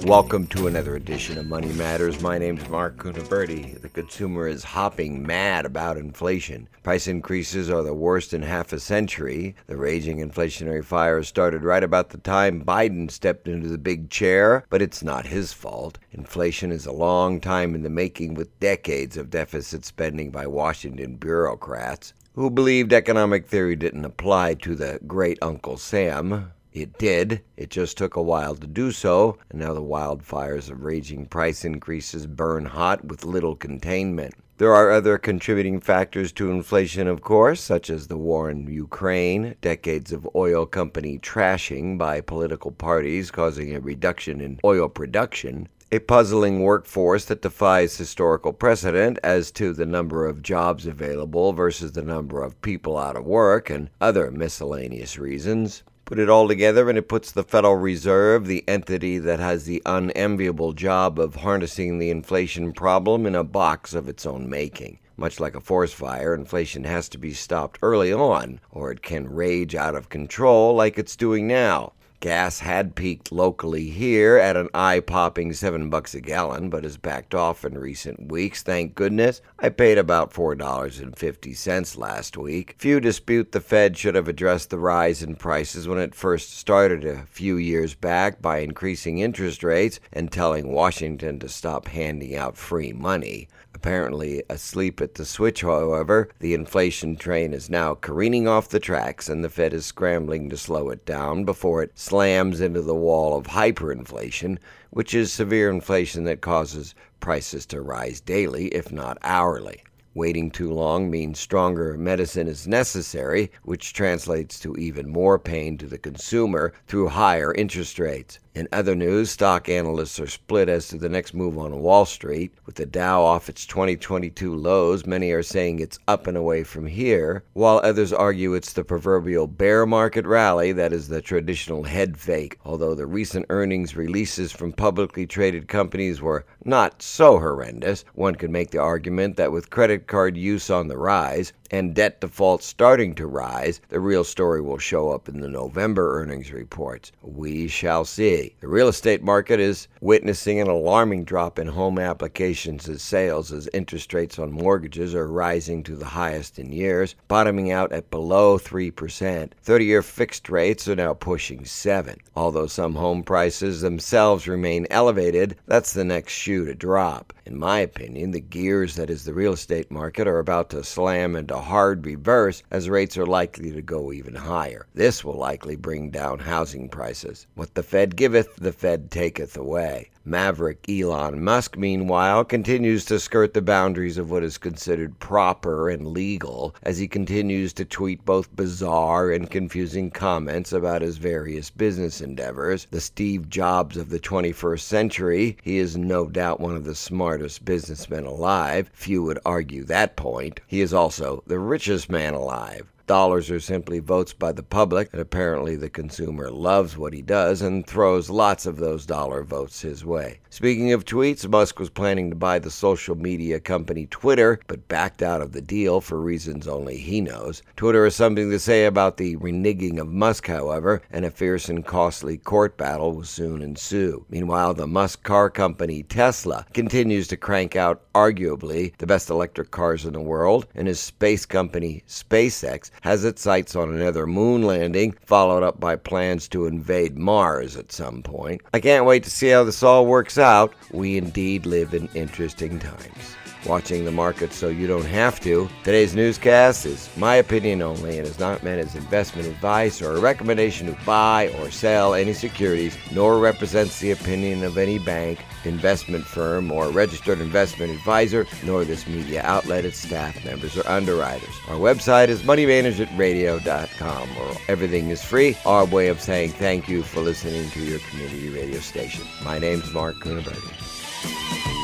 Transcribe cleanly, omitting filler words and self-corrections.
Welcome to another edition of Money Matters. My name's Mark Cunaberti. The consumer is hopping mad about inflation. Price increases are the worst in half a century. The raging inflationary fire started right about the time Biden stepped into the big chair, but it's not his fault. Inflation is a long time in the making, with decades of deficit spending by Washington bureaucrats who believed economic theory didn't apply to the great Uncle Sam. It did. It just took a while to do so, and now the wildfires of raging price increases burn hot with little containment. There are other contributing factors to inflation, of course, such as the war in Ukraine, decades of oil company trashing by political parties causing a reduction in oil production, a puzzling workforce that defies historical precedent as to the number of jobs available versus the number of people out of work, and other miscellaneous reasons. Put it all together and it puts the Federal Reserve, the entity that has the unenviable job of harnessing the inflation problem, in a box of its own making. Much like a forest fire, inflation has to be stopped early on, or it can rage out of control like it's doing now. Gas had peaked locally here at an eye-popping $7 a gallon, but has backed off in recent weeks, thank goodness. I paid about $4.50 last week. Few dispute the Fed should have addressed the rise in prices when it first started a few years back by increasing interest rates and telling Washington to stop handing out free money. Apparently asleep at the switch, however, the inflation train is now careening off the tracks, and the Fed is scrambling to slow it down before it slams into the wall of hyperinflation, which is severe inflation that causes prices to rise daily, if not hourly. Waiting too long means stronger medicine is necessary, which translates to even more pain to the consumer through higher interest rates. In other news, stock analysts are split as to the next move on Wall Street. With the Dow off its 2022 lows, many are saying it's up and away from here, while others argue it's the proverbial bear market rally that is the traditional head fake. Although the recent earnings releases from publicly traded companies were not so horrendous, one could make the argument that with credit card use on the rise and debt defaults starting to rise, the real story will show up in the November earnings reports. We shall see. The real estate market is witnessing an alarming drop in home applications and sales as interest rates on mortgages are rising to the highest in years, bottoming out at below 3%. 30-year fixed rates are now pushing 7%. Although some home prices themselves remain elevated, that's the next shoe to drop. In my opinion, the gears that is the real estate market are about to slam into hard reverse as rates are likely to go even higher. This will likely bring down housing prices. What the Fed giveth, the Fed taketh away. Maverick Elon Musk, meanwhile, continues to skirt the boundaries of what is considered proper and legal as he continues to tweet both bizarre and confusing comments about his various business endeavors. The Steve Jobs of the 21st century, he is no doubt one of the smartest businessmen alive. Few would argue that point. He is also the richest man alive. Dollars are simply votes by the public, and apparently the consumer loves what he does and throws lots of those dollar votes his way. Speaking of tweets, Musk was planning to buy the social media company Twitter, but backed out of the deal for reasons only he knows. Twitter has something to say about the reneging of Musk, however, and a fierce and costly court battle will soon ensue. Meanwhile, the Musk car company Tesla continues to crank out arguably the best electric cars in the world, and his space company SpaceX has its sights on another moon landing, followed up by plans to invade Mars at some point. I can't wait to see how this all works out. We indeed live in interesting times. Watching the market so you don't have to. Today's newscast is my opinion only and is not meant as investment advice or a recommendation to buy or sell any securities, nor represents the opinion of any bank, investment firm, or registered investment advisor, nor this media outlet, its staff members, or underwriters. Our website is moneymanagementradio.com, where everything is free. Our way of saying thank you for listening to your community radio station. My name's Mark Cunaberti.